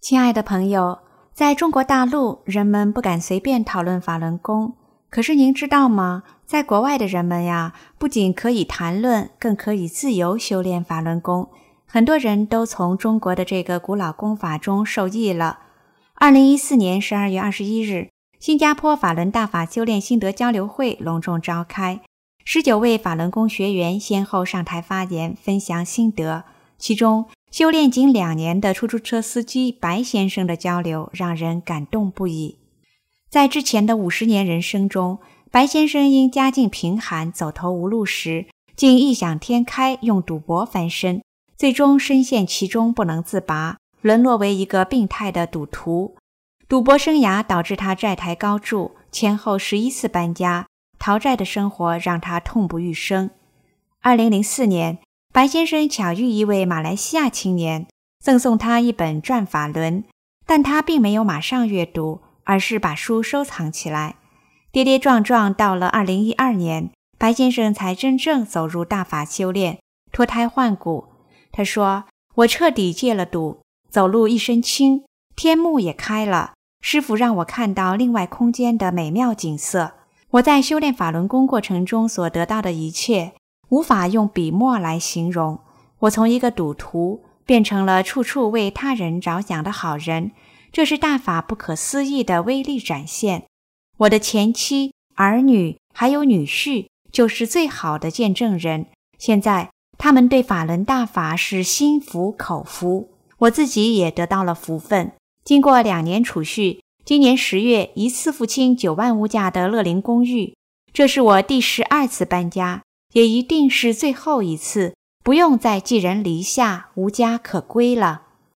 亲爱的朋友，在中国大陆，人们不敢随便讨论法轮功。可是您知道吗？在国外的人们呀，不仅可以谈论，更可以自由修炼法轮功。很多人都从中国的这个古老功法中受益了。2014年12月21日，新加坡法轮大法修炼心得交流会隆重召开，19位法轮功学员先后上台发言，分享心得。其中，修炼仅2年的出租车司机白先生的交流让人感动不已。在之前的50年人生中，白先生因家境贫寒走投无路时，竟异想天开用赌博翻身，最终深陷其中不能自拔，沦落为一个病态的赌徒。赌博生涯导致他债台高筑，前后11次搬家，逃债的生活让他痛不欲生。2004年，白先生巧遇一位马来西亚青年，赠送他一本《转法轮》，但他并没有马上阅读，而是把书收藏起来。跌跌撞撞到了2012年，白先生才真正走入大法修炼，脱胎换骨。他说：“我彻底戒了赌，走路一身轻，天幕也开了。师父让我看到另外空间的美妙景色。我在修炼法轮功过程中所得到的一切，无法用笔墨来形容。我从一个赌徒变成了处处为他人着想的好人，这是大法不可思议的威力展现。我的前妻、儿女还有女婿就是最好的见证人。现在他们对法轮大法是心服口服，我自己也得到了福分。经过2年储蓄，今年10月一次付清9万物价的乐龄公寓，这是我第12次搬家，也一定是最后一次，不用再寄人篱下，无家可归了。